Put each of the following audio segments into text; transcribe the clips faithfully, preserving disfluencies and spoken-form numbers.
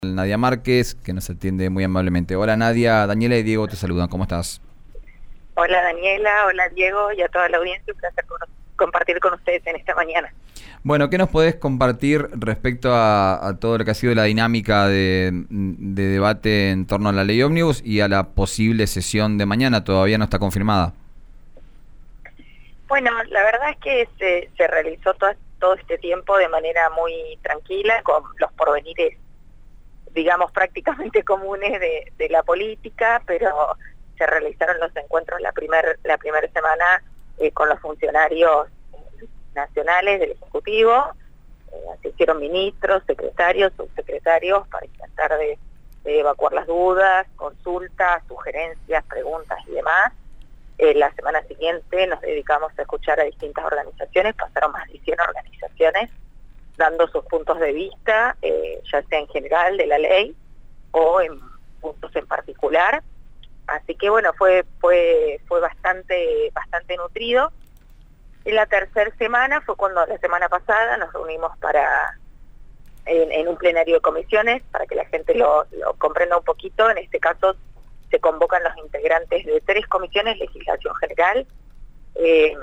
Nadia Márquez, que nos atiende muy amablemente. Hola Nadia, Daniela y Diego te saludan, ¿cómo estás? Hola Daniela, hola Diego y a toda la audiencia, un placer con, compartir con ustedes en esta mañana. Bueno, ¿qué nos podés compartir respecto a, a todo lo que ha sido la dinámica de, de debate en torno a la ley ómnibus y a la posible sesión de mañana? Todavía no está confirmada. Bueno, la verdad es que se, se realizó todo, todo este tiempo de manera muy tranquila, con los porvenires, digamos, prácticamente comunes de, de la política, pero se realizaron los encuentros la primera la primera semana eh, con los funcionarios nacionales del Ejecutivo, eh, asistieron ministros, secretarios, subsecretarios para intentar de, de evacuar las dudas, consultas, sugerencias, preguntas y demás. Eh, la semana siguiente nos dedicamos a escuchar a distintas organizaciones, pasaron más de cien organizaciones dando sus puntos de vista, eh, ya sea en general de la ley o en puntos en particular. Así que bueno, fue fue fue bastante bastante nutrido. En la tercera semana fue cuando la semana pasada nos reunimos para en, en un plenario de comisiones, para que la gente lo, lo comprenda un poquito. En este caso se convocan los integrantes de tres comisiones: legislación general, eh,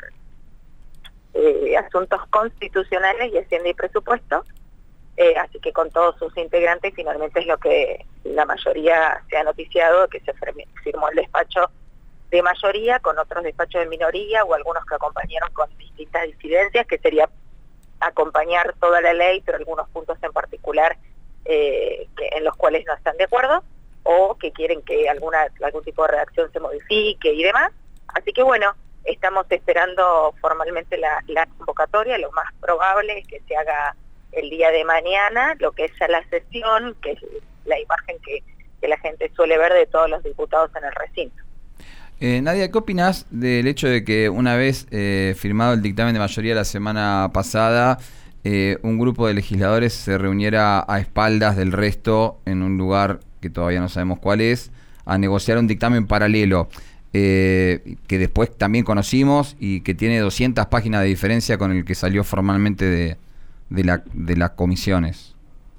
eh, asuntos constitucionales y hacienda y presupuesto. Eh, así que con todos sus integrantes finalmente es lo que la mayoría se ha noticiado, que se firmó el despacho de mayoría con otros despachos de minoría o algunos que acompañaron con distintas disidencias, que sería acompañar toda la ley, pero algunos puntos en particular eh, que, en los cuales no están de acuerdo o que quieren que alguna algún tipo de redacción se modifique y demás. Así que bueno, estamos esperando formalmente la, la convocatoria. Lo más probable es que se haga el día de mañana, lo que es ya la sesión, que es la imagen que, que la gente suele ver de todos los diputados en el recinto. Eh, Nadia, ¿qué opinás del hecho de que una vez eh, firmado el dictamen de mayoría la semana pasada, eh, un grupo de legisladores se reuniera a espaldas del resto en un lugar que todavía no sabemos cuál es, a negociar un dictamen paralelo, eh, que después también conocimos y que tiene doscientas páginas de diferencia con el que salió formalmente de, de, la, de las comisiones?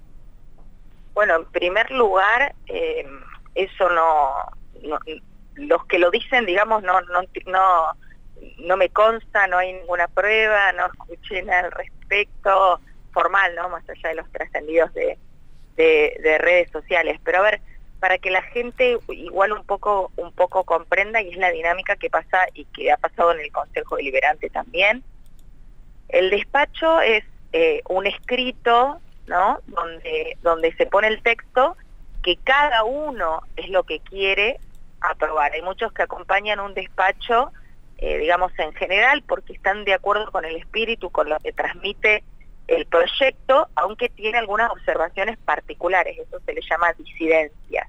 Bueno, en primer lugar, eh, eso no, no... los que lo dicen, digamos, no, no, no, no me consta, no hay ninguna prueba, no escuché nada al respecto formal, ¿no? Más allá de los trascendidos de, de, de redes sociales. Pero a ver, para que la gente igual un poco, un poco comprenda, y es la dinámica que pasa y que ha pasado en el Consejo Deliberante también, el despacho es eh, un escrito, ¿no? Donde, donde se pone el texto que cada uno es lo que quiere aprobar. Hay muchos que acompañan un despacho, eh, digamos en general, porque están de acuerdo con el espíritu, con lo que transmite el proyecto, aunque tiene algunas observaciones particulares. Eso se le llama disidencias.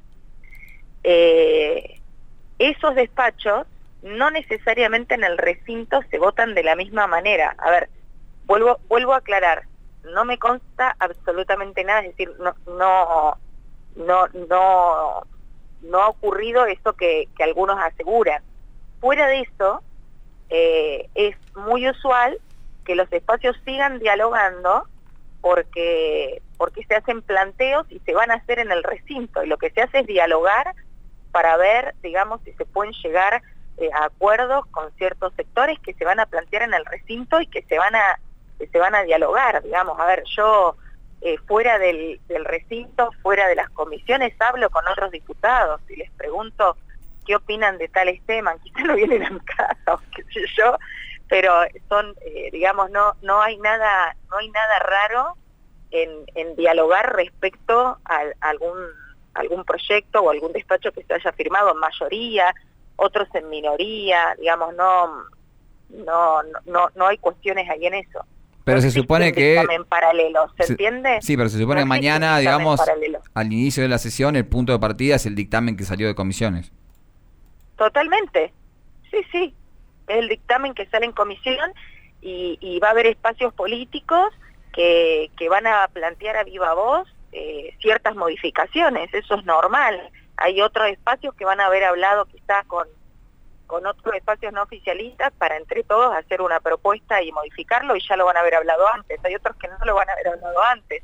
Eh, esos despachos no necesariamente en el recinto se votan de la misma manera. A ver, vuelvo, vuelvo a aclarar, no me consta absolutamente nada, es decir, no, no, no, no no ha ocurrido eso que, que algunos aseguran. Fuera de eso, eh, es muy usual que los espacios sigan dialogando porque, porque se hacen planteos y se van a hacer en el recinto, y lo que se hace es dialogar para ver, digamos, si se pueden llegar eh, a acuerdos con ciertos sectores que se van a plantear en el recinto y que se van a, que se van a dialogar, digamos. A ver, yo... Eh, fuera del, del recinto, fuera de las comisiones, hablo con otros diputados y les pregunto qué opinan de tales temas. Quizás no vienen a mi casa o qué sé yo, pero son, eh, digamos, no no hay nada no hay nada raro en, en dialogar respecto a, a algún algún proyecto o algún despacho que se haya firmado en mayoría, otros en minoría, digamos, no no no no hay cuestiones ahí en eso. Pero No se supone que... dictamen paralelo, ¿se, se entiende? Sí, pero se supone No que mañana, digamos, paralelo. al inicio de la sesión, el punto de partida es el dictamen que salió de comisiones. Totalmente. Sí, sí. Es el dictamen que sale en comisión y, y va a haber espacios políticos que, que van a plantear a viva voz eh, ciertas modificaciones. Eso es normal. Hay otros espacios que van a haber hablado quizás con con otros espacios no oficialistas para entre todos hacer una propuesta y modificarlo, y ya lo van a haber hablado antes. Hay otros que no lo van a haber hablado antes.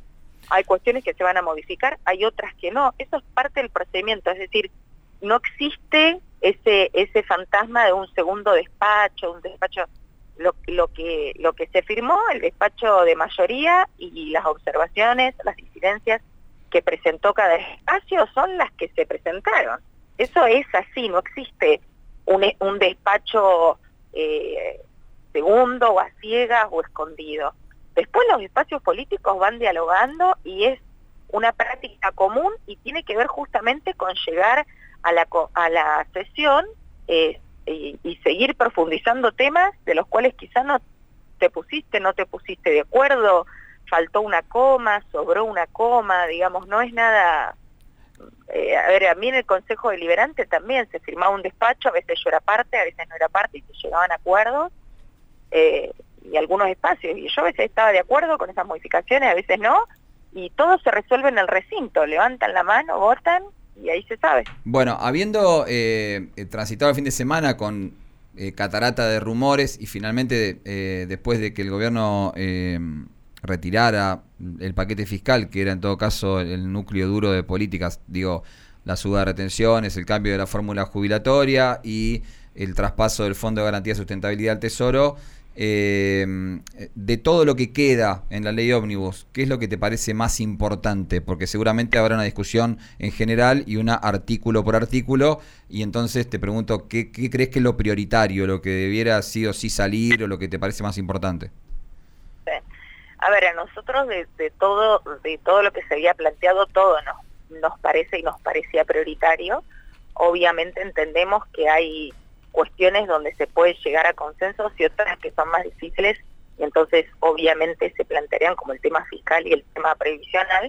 Hay cuestiones que se van a modificar, hay otras que no. Eso es parte del procedimiento, es decir, no existe ese ese fantasma de un segundo despacho, un despacho, lo, lo que lo que se firmó, el despacho de mayoría y las observaciones, las incidencias que presentó cada espacio son las que se presentaron. Eso es así, no existe un, un despacho eh, segundo o a ciegas o escondido. Después los espacios políticos van dialogando y es una práctica común y tiene que ver justamente con llegar a la, a la sesión eh, y, y seguir profundizando temas de los cuales quizás no te pusiste, no te pusiste de acuerdo, faltó una coma, sobró una coma, digamos, no es nada... Eh, a ver, a mí en el Consejo Deliberante también se firmaba un despacho, a veces yo era parte, a veces no era parte y se llegaban a acuerdos. Eh, y algunos espacios, y yo a veces estaba de acuerdo con esas modificaciones, a veces no, y todo se resuelve en el recinto, levantan la mano, votan, y ahí se sabe. Bueno, habiendo eh, transitado el fin de semana con eh, catarata de rumores, y finalmente eh, después de que el gobierno eh, retirara el paquete fiscal, que era en todo caso el núcleo duro de políticas, digo, la suba de retenciones, el cambio de la fórmula jubilatoria y el traspaso del Fondo de Garantía de Sustentabilidad al Tesoro, Eh, de todo lo que queda en la ley ómnibus, ¿qué es lo que te parece más importante? Porque seguramente habrá una discusión en general y una artículo por artículo, y entonces te pregunto, ¿qué, qué crees que es lo prioritario, lo que debiera sí o sí salir o lo que te parece más importante? Sí. A ver, a nosotros de, de todo de todo lo que se había planteado, todo nos, nos parece y nos parecía prioritario. Obviamente entendemos que hay cuestiones donde se puede llegar a consensos y otras que son más difíciles, y entonces obviamente se plantearían, como el tema fiscal y el tema previsional,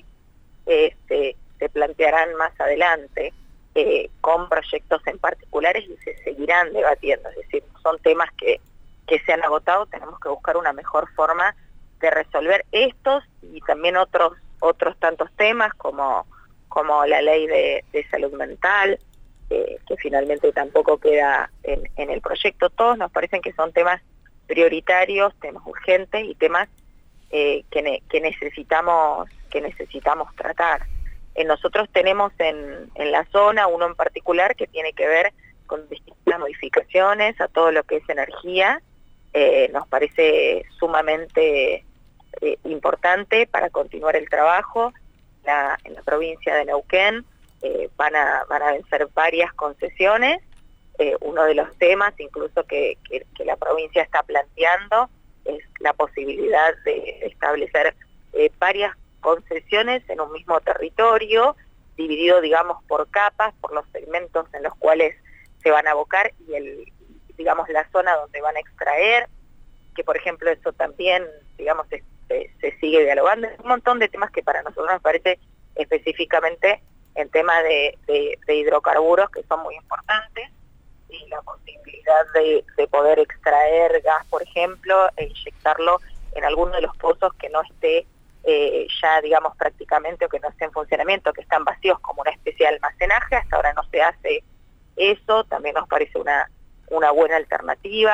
este, se plantearán más adelante eh, con proyectos en particulares y se seguirán debatiendo. Es decir, son temas que, que se han agotado, tenemos que buscar una mejor forma de resolver estos y también otros otros tantos temas como, como la ley de, de salud mental, Eh, que finalmente tampoco queda en, en el proyecto. Todos nos parecen que son temas prioritarios, temas urgentes y temas eh, que, ne que necesitamos que necesitamos tratar. Eh, nosotros tenemos en, en la zona uno en particular que tiene que ver con distintas modificaciones a todo lo que es energía. Eh, nos parece sumamente eh, importante para continuar el trabajo. La, en la provincia de Neuquén Eh, van a van a vencer varias concesiones. Eh, uno de los temas incluso que, que, que la provincia está planteando es la posibilidad de establecer eh, varias concesiones en un mismo territorio, dividido, digamos, por capas, por los segmentos en los cuales se van a abocar y el digamos la zona donde van a extraer, que por ejemplo eso también, digamos, se, se, se sigue dialogando. Es un montón de temas que para nosotros nos parece específicamente en tema de, de, de hidrocarburos que son muy importantes, y la posibilidad de, de poder extraer gas, por ejemplo, e inyectarlo en alguno de los pozos que no esté eh, ya, digamos, prácticamente, o que no esté en funcionamiento, que están vacíos, como una especie de almacenaje. Hasta ahora no se hace eso, también nos parece una, una buena alternativa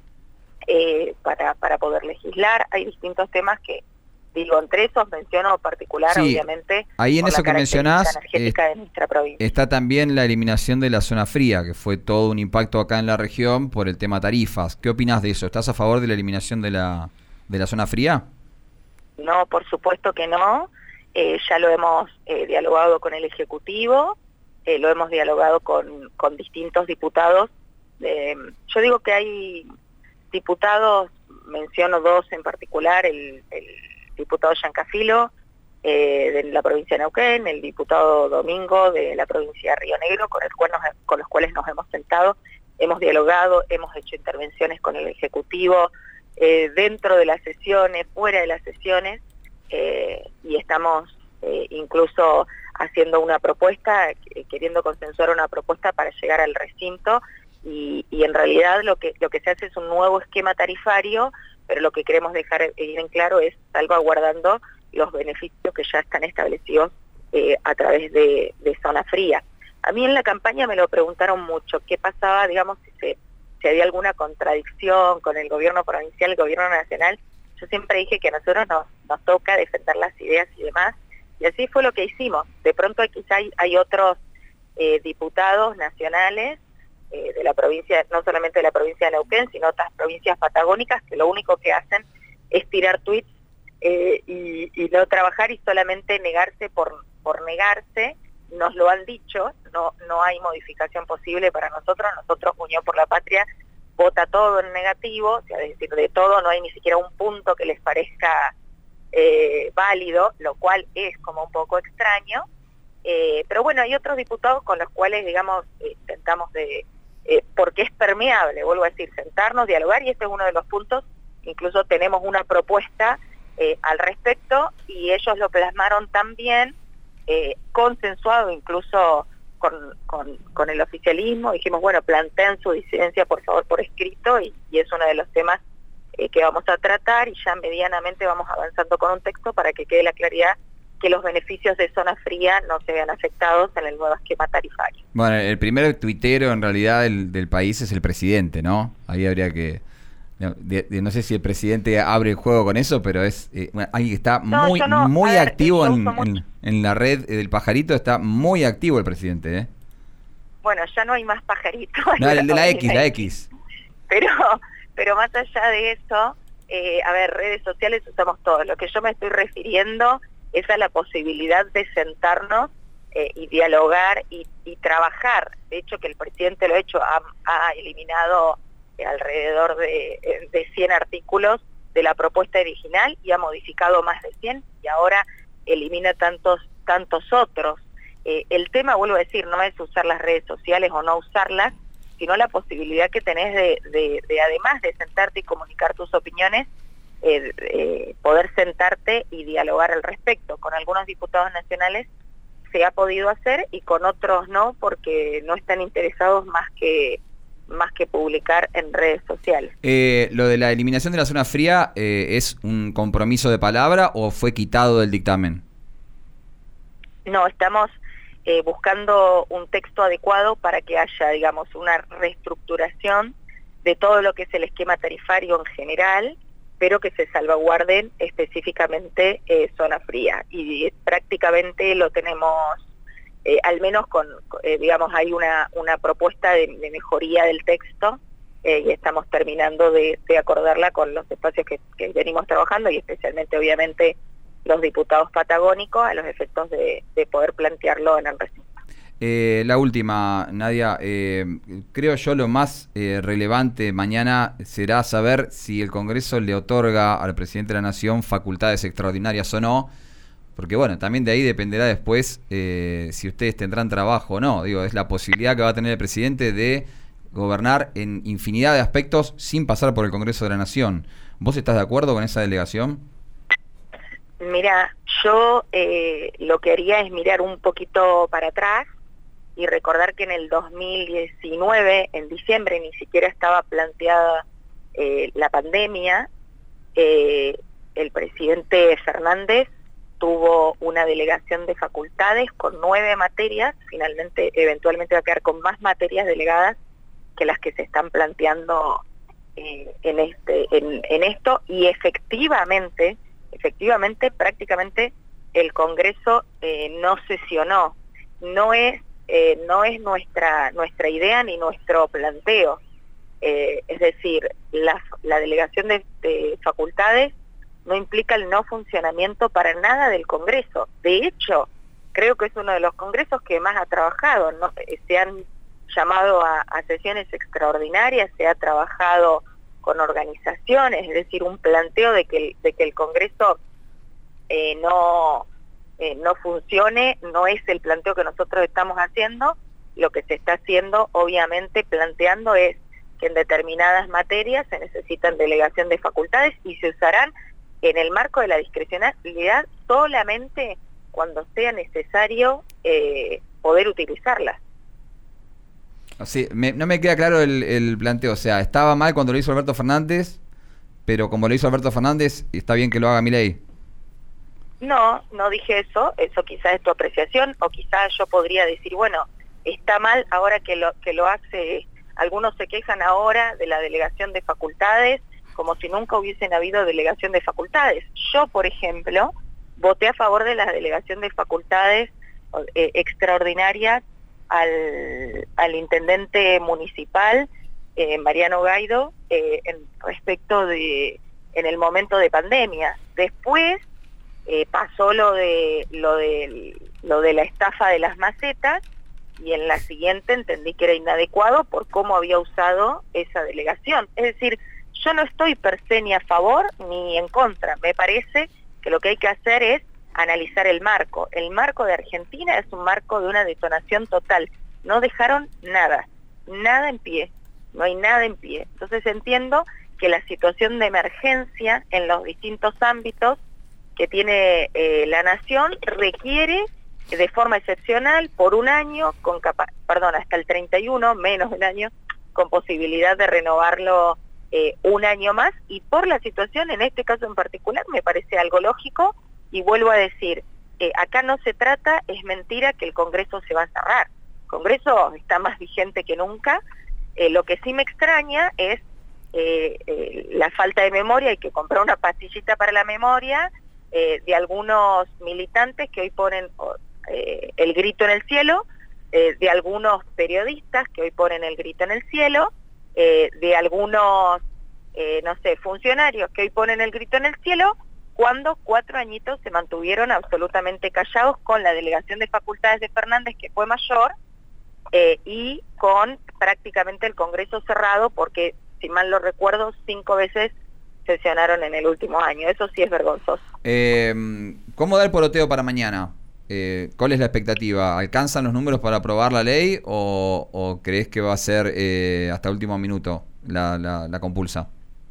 eh, para, para poder legislar. Hay distintos temas que, digo, entre esos menciono particular, sí, obviamente, ahí en eso que mencionás, energética eh, de nuestra provincia. Está también la eliminación de la zona fría, que fue todo un impacto acá en la región por el tema tarifas. ¿Qué opinás de eso? ¿Estás a favor de la eliminación de la, de la zona fría? No, por supuesto que no. Eh, ya lo hemos eh, dialogado con el Ejecutivo, eh, lo hemos dialogado con, con distintos diputados. Eh, yo digo que hay diputados, menciono dos en particular, el... el diputado Giancafilo eh, de la provincia de Neuquén, el diputado Domingo de la provincia de Río Negro, con, el cual nos, con los cuales nos hemos sentado, hemos dialogado, hemos hecho intervenciones con el Ejecutivo, eh, dentro de las sesiones, fuera de las sesiones, eh, y estamos eh, incluso haciendo una propuesta, eh, queriendo consensuar una propuesta para llegar al recinto, y, y en realidad lo que, lo que se hace es un nuevo esquema tarifario, pero lo que queremos dejar bien en claro es salvaguardando los beneficios que ya están establecidos eh, a través de, de zona fría. A mí en la campaña me lo preguntaron mucho, qué pasaba, digamos, si, se, si había alguna contradicción con el gobierno provincial, el gobierno nacional. Yo siempre dije que a nosotros nos, nos toca defender las ideas y demás, Y así fue lo que hicimos. De pronto quizá hay, hay otros eh, diputados nacionales eh, de la provincia, no solamente de la provincia de Neuquén, sino otras provincias patagónicas, que lo único que hacen es tirar tweets eh, y, y no trabajar y solamente negarse por, por negarse. Nos lo han dicho, no, no hay modificación posible para nosotros. Nosotros, Unión por la Patria, vota todo en negativo, o sea, es decir, de todo no hay ni siquiera un punto que les parezca eh, válido, lo cual es como un poco extraño, eh, pero bueno, hay otros diputados con los cuales, digamos, eh, intentamos de, eh, porque es permeable, vuelvo a decir, sentarnos, dialogar, y este es uno de los puntos. Incluso tenemos una propuesta eh, al respecto, y ellos lo plasmaron también, eh, consensuado incluso Con, con, con el oficialismo. Dijimos, bueno, planteen su disidencia por favor por escrito, y, y es uno de los temas eh, que vamos a tratar, y ya medianamente vamos avanzando con un texto para que quede la claridad que los beneficios de zona fría no se vean afectados en el nuevo esquema tarifario. Bueno, el primer tuitero en realidad del, del país es el presidente, ¿no? Ahí habría que... De, de, no sé si el presidente abre el juego con eso, pero es eh, bueno, alguien que está no, muy no, muy ver, activo en, mucho... en, en la red del pajarito, está muy activo el presidente, ¿eh? Bueno, ya no hay más pajaritos. No, el de la X, la X. Pero, pero más allá de eso, eh, a ver, redes sociales usamos todos. Lo que yo me estoy refiriendo es a la posibilidad de sentarnos eh, y dialogar y, y trabajar. De hecho, que el presidente lo ha hecho, ha, ha eliminado alrededor de, de cien artículos de la propuesta original y ha modificado más de cien, y ahora elimina tantos tantos otros. Eh, el tema, vuelvo a decir, no es usar las redes sociales o no usarlas, sino la posibilidad que tenés de, de, de además de sentarte y comunicar tus opiniones, eh, eh, poder sentarte y dialogar al respecto. Con algunos diputados nacionales se ha podido hacer y con otros no, porque no están interesados más que más que publicar en redes sociales. Eh, ¿Lo de la eliminación de la zona fría eh, es un compromiso de palabra o fue quitado del dictamen? No, estamos eh, buscando un texto adecuado para que haya, digamos, una reestructuración de todo lo que es el esquema tarifario en general, pero que se salvaguarden específicamente eh, zona fría. Y eh, prácticamente lo tenemos... Eh, al menos con, eh, digamos, hay una, una propuesta de, de mejoría del texto eh, y estamos terminando de, de acordarla con los espacios que, que venimos trabajando, y especialmente, obviamente, los diputados patagónicos, a los efectos de, de poder plantearlo en el recinto. Eh, la última, Nadia, eh, creo yo lo más eh, relevante mañana será saber si el Congreso le otorga al presidente de la Nación facultades extraordinarias o no. Porque bueno, también de ahí dependerá después eh, si ustedes tendrán trabajo o no. Digo, es la posibilidad que va a tener el presidente de gobernar en infinidad de aspectos sin pasar por el Congreso de la Nación. ¿Vos estás de acuerdo con esa delegación? Mira, yo eh, lo que haría es mirar un poquito para atrás y recordar que en el dos mil diecinueve, en diciembre, ni siquiera estaba planteada eh, la pandemia. Eh, el presidente Fernández tuvo una delegación de facultades con nueve materias, finalmente eventualmente va a quedar con más materias delegadas que las que se están planteando eh, en este en, en esto, y efectivamente, efectivamente prácticamente el Congreso eh, no sesionó. No es, eh, no es nuestra, nuestra idea ni nuestro planteo. Eh, es decir, la, la delegación de, de facultades no implica el no funcionamiento para nada del Congreso. De hecho, creo que es uno de los congresos que más ha trabajado, ¿no? Se han llamado a, a sesiones extraordinarias, se ha trabajado con organizaciones, es decir, un planteo de que el, de que el Congreso eh, no, eh, no funcione, no es el planteo que nosotros estamos haciendo. Lo que se está haciendo, obviamente, planteando es que en determinadas materias se necesitan delegación de facultades y se usarán en el marco de la discrecionalidad solamente cuando sea necesario eh, poder utilizarlas. Sí, me, no me queda claro el, el planteo. O sea, estaba mal cuando lo hizo Alberto Fernández, pero como lo hizo Alberto Fernández, está bien que lo haga Milei. No, no dije eso. Eso quizás es tu apreciación, o quizás yo podría decir, bueno, está mal ahora que lo, que lo hace. Algunos se quejan ahora de la delegación de facultades, como si nunca hubiesen habido delegación de facultades. Yo, por ejemplo, voté a favor de la delegación de facultades eh, extraordinarias al, al intendente municipal, eh, Mariano Gaido, eh, en respecto de, en el momento de pandemia. Después eh, pasó lo de, lo de, lo de la estafa de las macetas, y en la siguiente entendí que era inadecuado por cómo había usado esa delegación. Es decir, yo no estoy per se ni a favor ni en contra. Me parece que lo que hay que hacer es analizar el marco. El marco de Argentina es un marco de una detonación total. No dejaron nada, nada en pie, no hay nada en pie. Entonces entiendo que la situación de emergencia en los distintos ámbitos que tiene eh, la nación requiere de forma excepcional por un año, con capa perdón, hasta el treinta y uno, menos de un año, con posibilidad de renovarlo eh, un año más, y por la situación en este caso en particular me parece algo lógico, y vuelvo a decir, eh, acá no se trata, es mentira que el Congreso se va a cerrar, el Congreso está más vigente que nunca. Eh, lo que sí me extraña es eh, eh, la falta de memoria, hay que comprar una pastillita para la memoria eh, de algunos militantes que hoy ponen eh, el grito en el cielo, eh, de algunos periodistas que hoy ponen el grito en el cielo, eh, de algunos, eh, no sé, funcionarios que hoy ponen el grito en el cielo, cuando cuatro añitos se mantuvieron absolutamente callados con la delegación de facultades de Fernández, que fue mayor, eh, y con prácticamente el Congreso cerrado, porque, si mal lo recuerdo, cinco veces sesionaron en el último año. Eso sí es vergonzoso. Eh, ¿Cómo da el poroteo para mañana? Eh, ¿Cuál es la expectativa? ¿Alcanzan los números para aprobar la ley o, o crees que va a ser eh, hasta último minuto la, la, la compulsa?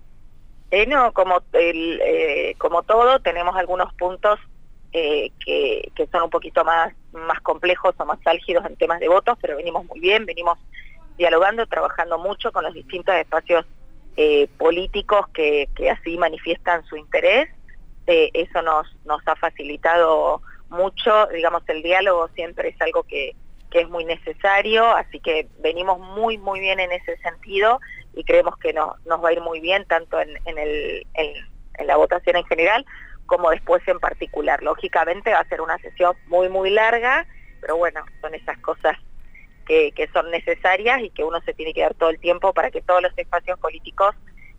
Eh, no, como, el, eh, como todo, tenemos algunos puntos eh, que, que son un poquito más, más complejos o más álgidos en temas de votos, pero venimos muy bien, venimos dialogando, trabajando mucho con los distintos espacios eh, políticos que, que así manifiestan su interés. Eh, eso nos, nos ha facilitado mucho, digamos, el diálogo siempre es algo que, que es muy necesario, así que venimos muy, muy bien en ese sentido, y creemos que no, nos va a ir muy bien tanto en, en, el, en, en la votación en general como después en particular. Lógicamente va a ser una sesión muy muy larga, pero bueno, son esas cosas que, que son necesarias y que uno se tiene que dar todo el tiempo para que todos los espacios políticos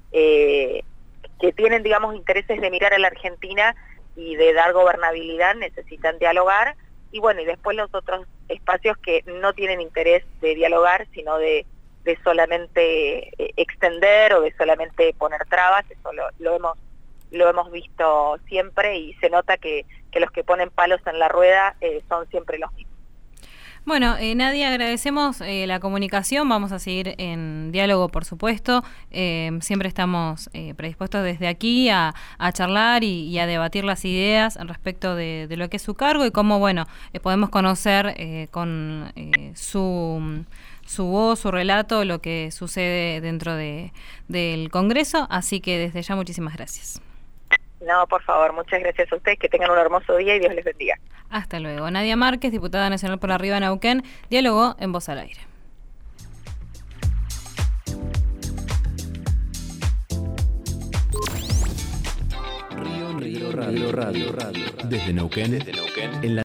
eh, que tienen, digamos, intereses de mirar a la Argentina y de dar gobernabilidad necesitan dialogar, y bueno, y después los otros espacios que no tienen interés de dialogar, sino de de solamente eh, extender o de solamente poner trabas. Eso lo, lo hemos lo hemos visto siempre, y se nota que, que los que ponen palos en la rueda eh, son siempre los mismos. Bueno, eh, Nadia, agradecemos eh, la comunicación, vamos a seguir en diálogo, por supuesto, eh, siempre estamos eh, predispuestos desde aquí a, a charlar y, y a debatir las ideas respecto de, de lo que es su cargo y cómo, bueno, eh, podemos conocer eh, con eh, su... su voz, su relato, lo que sucede dentro de, del Congreso, así que desde ya muchísimas gracias. No, por favor, muchas gracias a ustedes, que tengan un hermoso día y Dios les bendiga. Hasta luego. Nadia Márquez, diputada nacional por Arriba Neuquén, dialogó en Voz al Aire. Río Negro Radio, Radio, Radio, desde Neuquén, desde Neuquén, en la